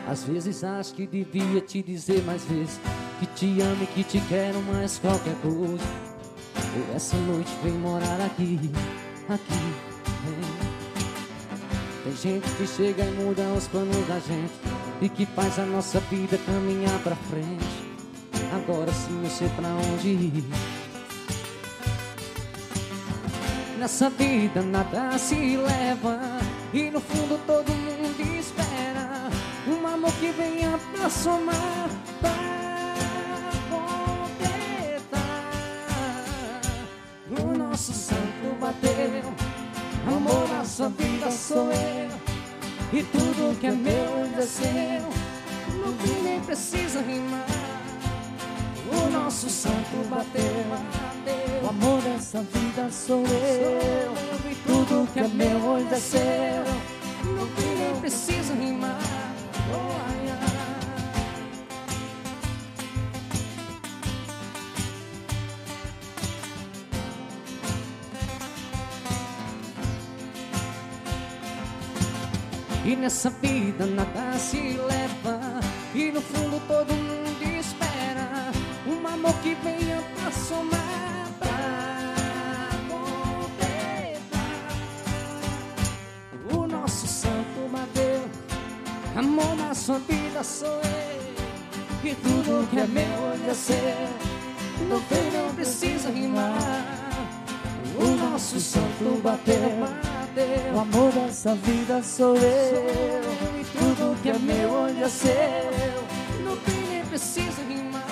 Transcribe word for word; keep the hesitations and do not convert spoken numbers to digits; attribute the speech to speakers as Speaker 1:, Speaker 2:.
Speaker 1: Às vezes acho que devia te dizer mais vezes que te amo e que te quero mais qualquer coisa. Por essa noite vem morar aqui, aqui, vem. Tem gente que chega e muda os planos da gente e que faz a nossa vida caminhar pra frente. Agora sim eu sei pra onde ir. Nessa vida nada se leva e no fundo todo mundo espera um amor que venha pra somar, pra completar. O nosso santo bateu, amor na sua vida sou eu, e tudo que é meu ainda é seu, no fim nem precisa rimar. O nosso santo bateu, bateu, o amor dessa vida sou eu, e tudo que é meu hoje é seu, no fim nem precisa rimar. Oh, ai, ai. E nessa vida nada se leva e no fundo todo mundo espera um amor que venha pra somar, pra completar. O nosso santo bateu, amor na sua vida sou eu, e tudo que é meu hoje é seu, no fim não precisa rimar. O nosso santo bateu, bateu,
Speaker 2: O amor dessa vida sou eu,
Speaker 1: e tudo que é meu hoje é seu, no fim nem precisa rimar.